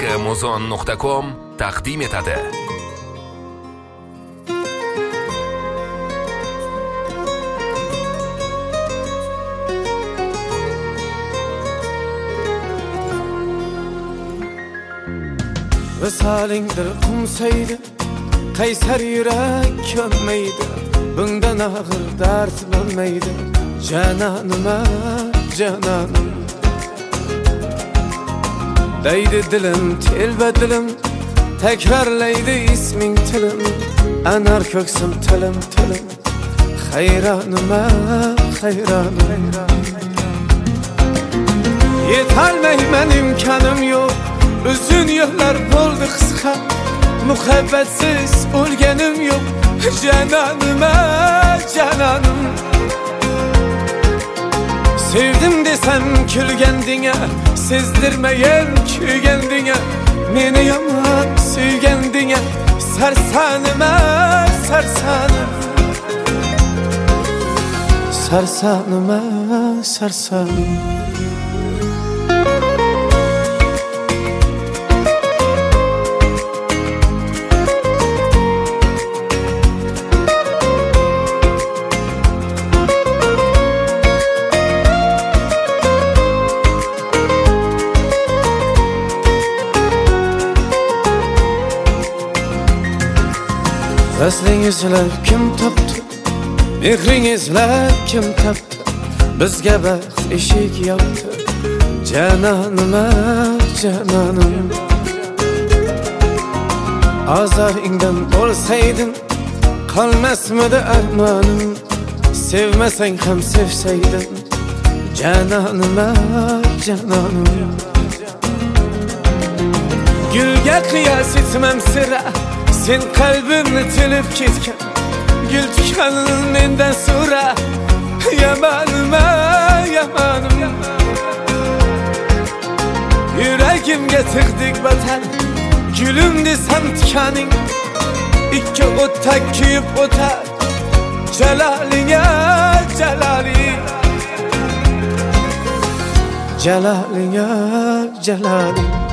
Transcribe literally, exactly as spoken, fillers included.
nuqta muzon nuqta com taqdim etadi. Visalingdir qumsaydi, qaysar yurak ko'nmaydi, bundan og'ir dard bo'lmaydi. Janonima, janonim deydi dilim, telba dilim, takrorlaydi isming tilim, anar ko'ksim tilim tilim. Hayronima, hayronim yetolmayman, imkonim yo'q, uzun yo'llar bo'ldi qisqa, muhabbatsiz o'lganim yo'q. Janonima, janonim sevdim desem kulgandinga, sezdirmagan kuygandinga, meni yomon suygandinga. Sarsanima, sarsanim, sarsanima, sarsanim. Vaslingizlar kim topdi, mehringizlar kim topdi, bizga baxt eshik yopdi. Janonima, janonim azoringdan bo'lsaydim, qolmasmidi armonim. Sevmasang ham sevsaydim, janonima, janonim gulga qiyos etmam sira, sen qalbimni tilib ketgan, gul tikanin mendan so'ra. Yamanima, yamanim yuragimga tig'dik vatan, gulim desam tikaning, ikki o'tda kuyib o'tar. Jalolinga, jaloling, jalolinga, jaloling.